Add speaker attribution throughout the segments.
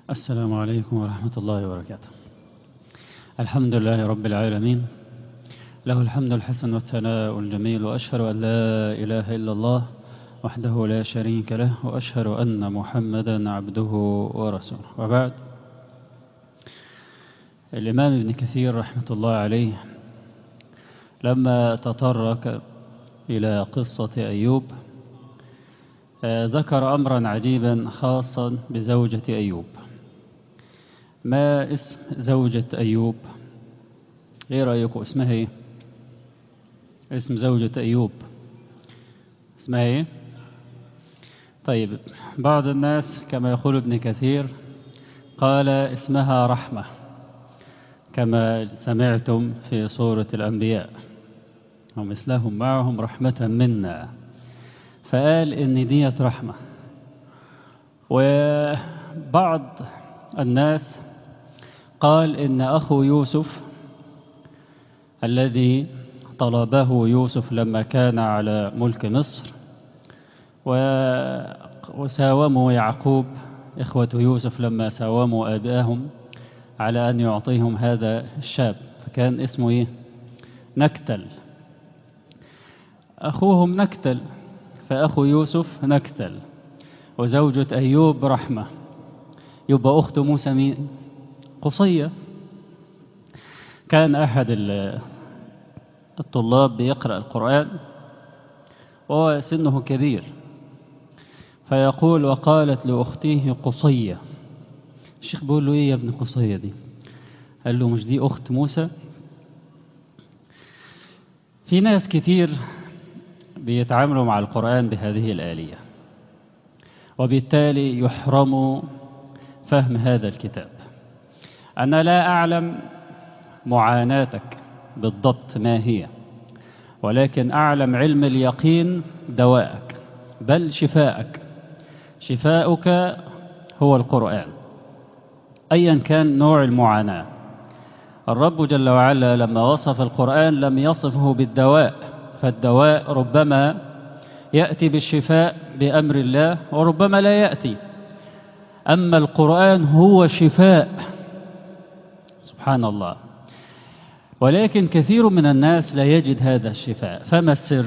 Speaker 1: السلام عليكم ورحمة الله وبركاته. الحمد لله رب العالمين، له الحمد الحسن والثناء الجميل، وأشهد أن لا إله إلا الله وحده لا شريك له، وأشهد أن محمدا عبده ورسوله. وبعد، الإمام ابن كثير رحمة الله عليه لما تطرق إلى قصة أيوب ذكر أمرا عجيبا خاصا بزوجة أيوب. ما اسم زوجة أيوب؟ إيه رأيكم؟ اسمها إيه؟ اسم زوجة أيوب اسمها إيه؟ طيب، بعض الناس كما يقول ابن كثير قال اسمها رحمة، كما سمعتم في سورة الأنبياء ومثلهم معهم رحمة منا، فقال إن ديت رحمة. وبعض الناس قال إن أخو يوسف الذي طلبه يوسف لما كان على ملك مصر وساوموا يعقوب إخوة يوسف لما ساوموا آبائهم على أن يعطيهم هذا الشاب، فكان اسمه إيه؟ نكتل. أخوهم نكتل، فأخو يوسف نكتل، وزوجة أيوب رحمة. يبقى أخت موسى مين؟ قصية. كان أحد الطلاب بيقرأ القرآن وهو سنه كبير، فيقول: وقالت لأختيه قصية. الشيخ بيقول له: إيه يا ابن قصية دي؟ قال له: مش دي أخت موسى؟ في ناس كتير بيتعاملوا مع القرآن بهذه الآلية، وبالتالي يحرموا فهم هذا الكتاب. أنا لا أعلم معاناتك بالضبط ما هي، ولكن أعلم علم اليقين دوائك، بل شفاءك. شفاؤك هو القرآن أيا كان نوع المعاناة. الرب جل وعلا لما وصف القرآن لم يصفه بالدواء، فالدواء ربما يأتي بالشفاء بأمر الله وربما لا يأتي، أما القرآن هو شفاء، سبحان الله. ولكن كثير من الناس لا يجد هذا الشفاء. فما السر؟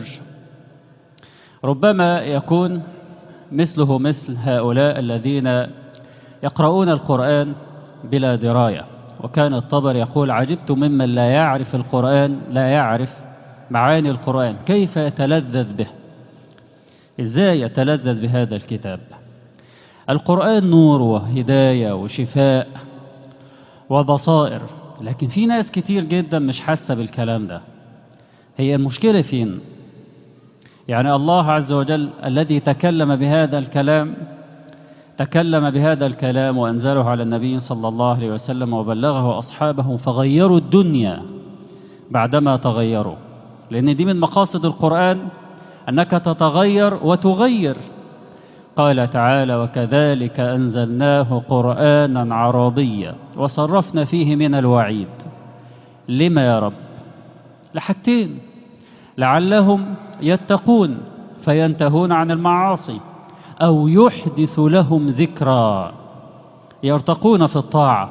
Speaker 1: ربما يكون مثله مثل هؤلاء الذين يقرؤون القرآن بلا دراية. وكان الطبري يقول: عجبت ممن لا يعرف القرآن، لا يعرف معاني القرآن، كيف يتلذذ به؟ إزاي يتلذذ بهذا الكتاب؟ القرآن نور وهداية وشفاء وبصائر، لكن في ناس كتير جدا مش حاسة بالكلام ده. هي المشكلة فين؟ يعني الله عز وجل الذي تكلم بهذا الكلام وأنزله على النبي صلى الله عليه وسلم وبلغه أصحابه، فغيروا الدنيا بعدما تغيروا. لأن دي من مقاصد القرآن، أنك تتغير وتغير. قال تعالى: وكذلك أنزلناه قرآنا عربيا وصرفنا فيه من الوعيد. لما يا رب؟ لحاجتين: لعلهم يتقون فينتهون عن المعاصي، أو يحدث لهم ذكرى يرتقون في الطاعة.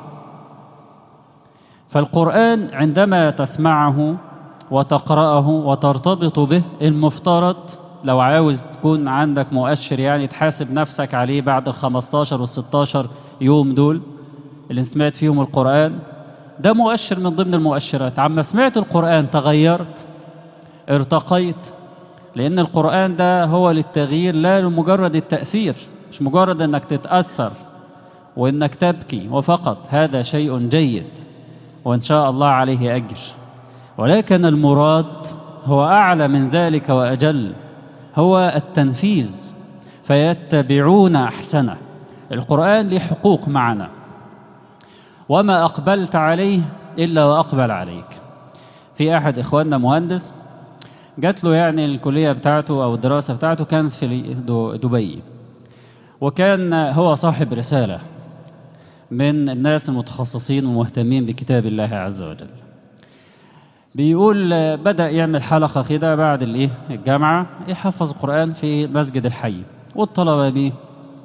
Speaker 1: فالقرآن عندما تسمعه وتقرأه وترتبط به، المفترض لو عاوز تكون عندك مؤشر يعني تحاسب نفسك عليه بعد 15 و16 يوم دول اللي سمعت فيهم القرآن، ده مؤشر من ضمن المؤشرات. عما سمعت القرآن تغيرت، ارتقيت، لأن القرآن ده هو للتغيير لا لمجرد التأثير، مش مجرد أنك تتأثر وأنك تبكي وفقط. هذا شيء جيد وإن شاء الله عليه أجر، ولكن المراد هو أعلى من ذلك وأجل، هو التنفيذ، فيتبعون أحسنه. القرآن له حقوق معنا، وما أقبلت عليه إلا وأقبل عليك. في أحد إخواننا مهندس جات له يعني الكلية بتاعته أو الدراسة بتاعته كانت في دبي، وكان هو صاحب رسالة من الناس المتخصصين ومهتمين بكتاب الله عز وجل. بيقول بدأ يعمل حلقة كده بعد الجامعة، يحفظ القرآن في مسجد الحي، والطلبة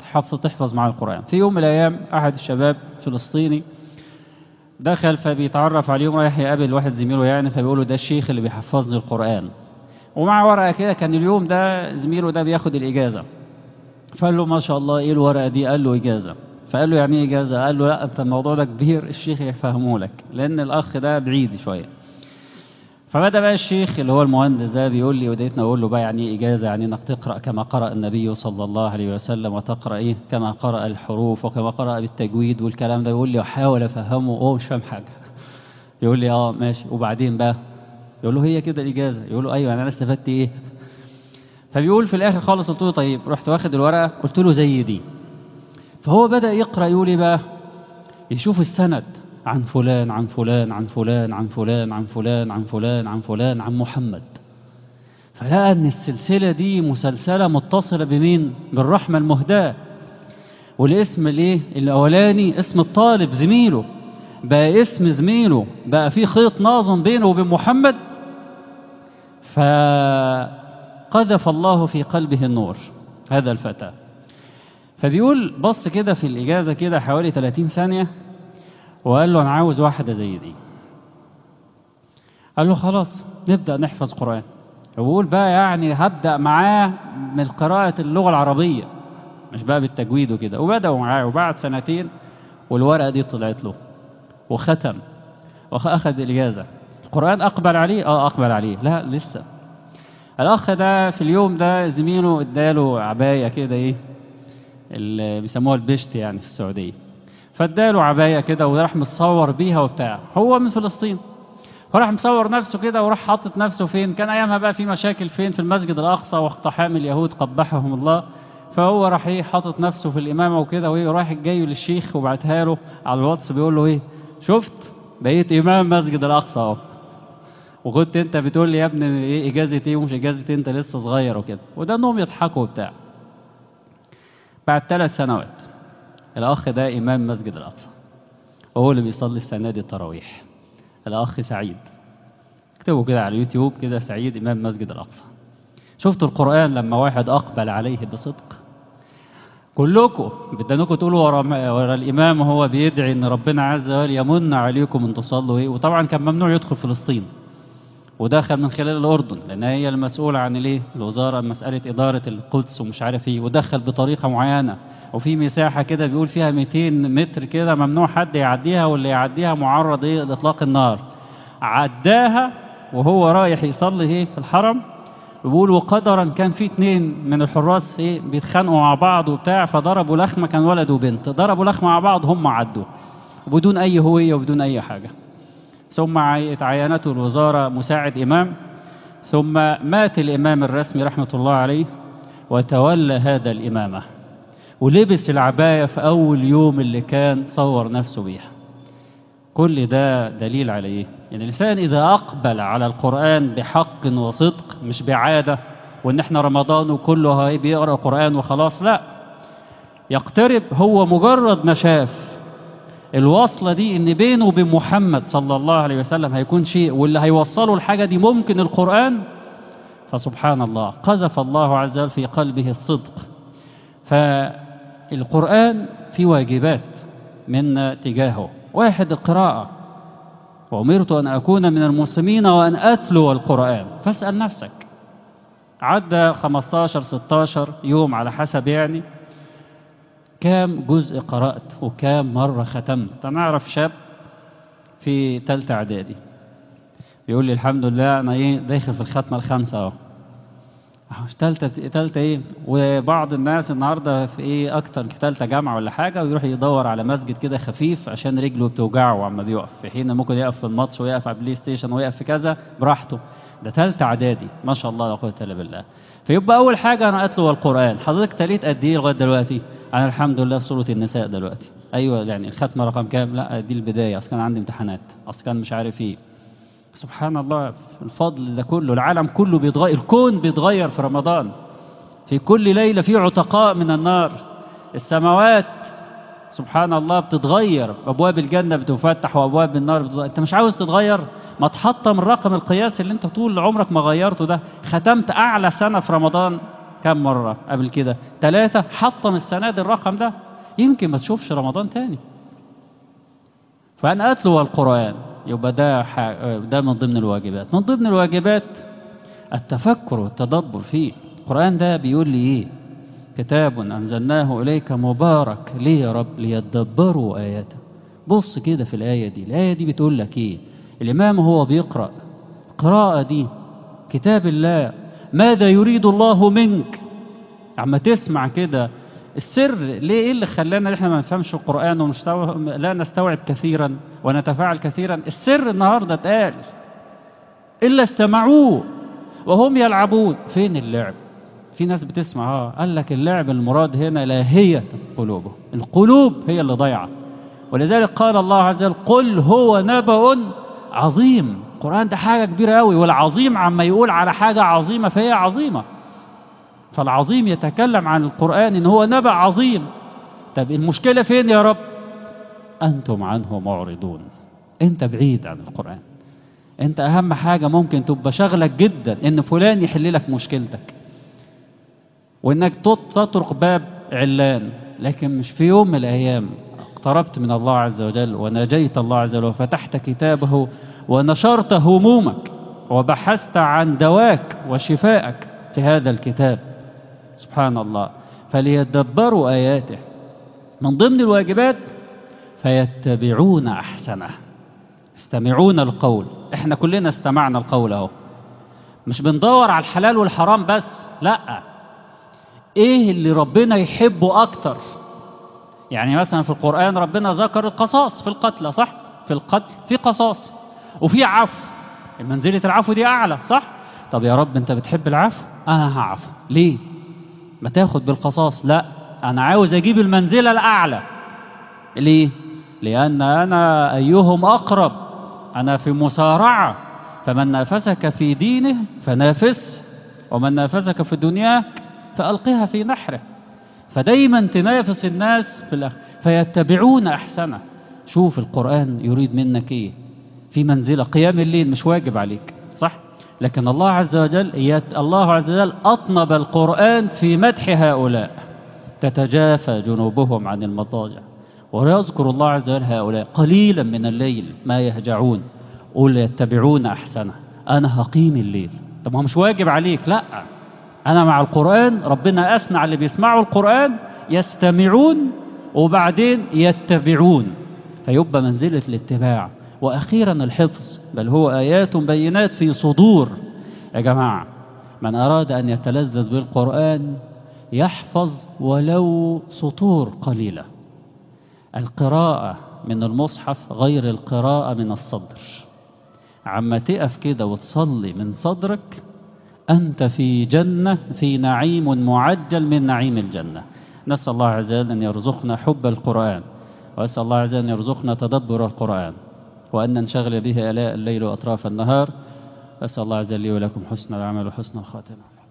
Speaker 1: تحفظ مع القرآن. في يوم من الأيام أحد الشباب فلسطيني دخل فبيتعرف عليهم، رايح يقابل واحد زميله يعني، فبيقول له ده الشيخ اللي بيحفظني القرآن، ومع ورقة كده. كان اليوم ده زميله ده بياخد الإجازة، فقال له ما شاء الله إيه الورقة دي؟ قال له إجازة. فقال له يعني إيه إجازة؟ قال له لا أنت الموضوع ده كبير، الشيخ يفهمه لك، لأن الأخ ده بعيد شوية. فبدأ بقى الشيخ اللي هو المهندس ده بيقول لي، وديتنا أقول له بقى يعني إيه إجازة؟ يعني إنك تقرأ كما قرأ النبي صلى الله عليه وسلم، وتقرأ إيه كما قرأ الحروف وكما قرأ بالتجويد والكلام ده. يقول لي أحاول أفهمه وهو مش فاهم حاجة. يقول لي ماشي، وبعدين بقى؟ يقول له هي كده الإجازة؟ يقول له أيوه، يعني أنا استفدت إيه؟ فبيقول في الآخر خالص قلت له طيب، رحت واخد الورقة قلت له زي دي. فهو بدأ يقرأ، يقول إيه بقى؟ يشوف السند عن فلان عن فلان عن فلان عن فلان عن فلان عن فلان عن فلان عن محمد، فلقى ان السلسلة دي مسلسلة متصلة بمين؟ بالرحمة المهداة. والاسم الايه الاولاني اسم الطالب زميله، بقى اسم زميله، بقى في خيط ناظم بينه وبين محمد. فقذف الله في قلبه النور هذا الفتى. فبيقول بص كده في الإجازة كده حوالي 30 ثانية، وقال له أنا عاوز واحدة زي دي. قال له خلاص نبدأ نحفظ قرآن. وبقول بقى يعني هبدأ معاه من قراءة اللغة العربية، مش بقى بالتجويد وكده. وبدأوا معاه، وبعد سنتين والورقة دي طلعت له وختم وأخذ الإجازة. القرآن أقبل عليه؟ أقبل عليه. لا لسه. الأخ ده في اليوم ده زميله اداله عباية كده إيه اللي بيسموها البشت يعني في السعودية، فاداله عباية كده وراح متصور بيها وبتاع. هو من فلسطين، فراح مصور نفسه كده وراح حاطط نفسه فين؟ كان ايامها بقى في مشاكل فين؟ في المسجد الاقصى واقتحام اليهود قبحهم الله. فهو راح ايه حاطط نفسه في الامامه وكده، وايه رايح جاي للشيخ وبعتها له على الواتس، بيقول له ايه شفت بقيت امام مسجد الاقصى اهو، وكنت انت بتقول لي يا ابني ايه اجازه ايه ومش اجازه إيه؟ انت لسه صغير وكده. وده انهم يضحكوا وبتاع. بعد 3 سنوات الاخ ده امام مسجد الاقصى، وهو اللي بيصلي السنه دي التراويح. الاخ سعيد، اكتبوا كده على اليوتيوب كده سعيد إمام مسجد الأقصى. شفتوا القرآن لما واحد أقبل عليه بصدق؟ كلكم بدنكم تقولوا ورا الإمام وهو بيدعي إن ربنا عز وجل يمن عليكم أن تصلوا إيه. وطبعا كان ممنوع يدخل فلسطين، ودخل من خلال الأردن لأن هي المسؤولة عن الإيه الوزارة مسألة إدارة القدس ومش عارف إيه، ودخل بطريقة معينة، وفي مساحة كده بيقول فيها 200 متر كده ممنوع حد يعديها، واللي يعديها معرض إيه لإطلاق النار. عداها وهو رايح يصلي ايه في الحرم. بيقول وقدرا كان في 2 من الحراس ايه بيتخانقوا مع بعض وبتاع، فضربوا لخمه، كان ولد وبنت، ضربوا لخمه مع بعض، هم عدوا وبدون اي هويه وبدون اي حاجه. ثم عينته الوزاره مساعد امام، ثم مات الامام الرسمي رحمه الله عليه وتولى هذا الامامه، ولبس العبايه في اول يوم اللي كان صور نفسه بيها. كل ده دليل على ايه؟ يعني الإنسان إذا أقبل على القرآن بحق وصدق، مش بعادة وإن إحنا رمضان وكله بيقرأ القرآن وخلاص، لا، يقترب. هو مجرد ما شاف الوصلة دي إن بينه وبين محمد صلى الله عليه وسلم هيكون شيء، واللي هيوصله الحاجة دي ممكن القرآن، فسبحان الله قذف الله عز وجل في قلبه الصدق. فالقرآن في واجبات من تجاهه. واحد القراءة، وأمرت أن أكون من المسلمين وأن أتلو القرآن. فاسأل نفسك، عدى 15-16 يوم على حسب يعني، كام جزء قرأت وكام مرة ختمت؟ أنا أعرف شاب في 3 إعدادي بيقول لي الحمد لله أنا إيه داخل في الختمة ال5 أهو. تالتة إيه؟ وبعض الناس النهاردة في إيه أكتر في 3 جامعة ولا حاجة، ويروح يدور على مسجد كده خفيف عشان رجله بتوجعه عما بيقف، في حين ممكن يقف في الماتش ويقف على البلاي ستيشن ويقف في كذا براحته. ده 3 إعدادي، ما شاء الله لا قوة إلا بالله. فيبقى أول حاجة أنا أتلو القرآن. حضرتك تليت قد إيه لغاية دلوقتي؟ أنا الحمد لله في سورة النساء دلوقتي. أيوة يعني الختمة رقم كام؟ لا دي البداية، أصل كان عندي امتحانات، أصل كان مش عارف إيه. سبحان الله الفضل ده كله، العالم كله بيتغير، الكون بيتغير في رمضان. في كل ليلة في عتقاء من النار، السماوات سبحان الله بتتغير، أبواب الجنة بتفتح وأبواب النار بتتغير. أنت مش عاوز تتغير؟ ما تحطم الرقم القياسي اللي أنت طول عمرك ما غيرته ده. ختمت أعلى سنة في رمضان كم مرة قبل كده؟ 3. حطم السنة دي الرقم ده، يمكن ما تشوفش رمضان تاني. فأنا أتلو القرآن، يبقى ده من ضمن الواجبات. من ضمن الواجبات التفكر والتدبر فيه. القرآن ده بيقول لي إيه؟ كتاب أنزلناه إليك مبارك، ليه يا رب؟ ليدبروا آياته. بص كده في الآية دي، الآية دي بتقول لك إيه؟ الإمام هو بيقرأ القراءة دي كتاب الله، ماذا يريد الله منك؟ عما تسمع كده السر ليه؟ إيه اللي خلانا إحنا ما نفهمش القرآن لا نستوعب كثيرا ونتفاعل كثيرا؟ السر النهاردة اتقال إلا استمعوه وهم يلعبون. فين اللعب؟ في ناس بتسمع قال لك اللعب المراد هنا لاهية قلوبه، القلوب هي اللي ضيعة. ولذلك قال الله عز وجل قل هو نبأ عظيم. القرآن ده حاجة كبيرة قوي، والعظيم عما يقول على حاجة عظيمة فهي عظيمة. فالعظيم يتكلم عن القرآن إن هو نبأ عظيم. طب المشكلة فين يا رب؟ أنتم عنه معرضون. أنت بعيد عن القرآن. أنت أهم حاجة ممكن تبقى شغلك جدا إن فلان يحل لك مشكلتك، وإنك تطرق باب علان، لكن مش في يوم من الأيام اقتربت من الله عز وجل وناجيت الله عز وجل وفتحت كتابه ونشرت همومك وبحثت عن دواك وشفائك في هذا الكتاب. سبحان الله. فليدبروا آياته. من ضمن الواجبات فيتبعون أحسنه. استمعون القول. احنا كلنا استمعنا القول اهو، مش بندور على الحلال والحرام بس، لا، ايه اللي ربنا يحبه اكتر؟ يعني مثلا في القرآن ربنا ذكر القصاص في القتلى، صح؟ في القتل في قصاص وفي عفو، منزلة العفو دي اعلى، صح؟ طب يا رب انت بتحب العفو، انا هعفو، ليه؟ ما تاخد بالقصاص، لا انا عاوز اجيب المنزلة الاعلى. ليه؟ لان انا ايهم اقرب، انا في مسارعة. فمن نافسك في دينه فنافس، ومن نافسك في دنياك فألقها في نحره. فدايما تنافس الناس في الآخر. فيتبعون أحسنه. شوف القرآن يريد منك إيه؟ في منزلة قيام الليل مش واجب عليك، صح؟ لكن الله عز وجل أطنب القرآن في مدح هؤلاء. تتجافى جنوبهم عن المضاجع، ويذكر الله عز وجل هؤلاء قليلا من الليل ما يهجعون. قل يتبعون أحسنه. أنا هقيم الليل. طب هو مش واجب عليك، لا، أنا مع القرآن. ربنا أثنى على اللي بيسمعوا القرآن يستمعون وبعدين يتبعون، فيبقى منزلة الاتباع. وأخيرا الحفظ، بل هو آيات بينات في صدور. يا جماعة، من أراد أن يتلذذ بالقرآن يحفظ ولو سطور قليلة. القراءة من المصحف غير القراءة من الصدر. عما تقف كده وتصلي من صدرك أنت في جنة، في نعيم معجل من نعيم الجنة. نسأل الله عز وجل أن يرزقنا حب القرآن، وأسأل الله عز وجل أن يرزقنا تدبر القرآن، وأن ننشغل به آلاء الليل وأطراف النهار. أسأل الله عز وجل لي ولكم حسن العمل وحسن الخاتمة.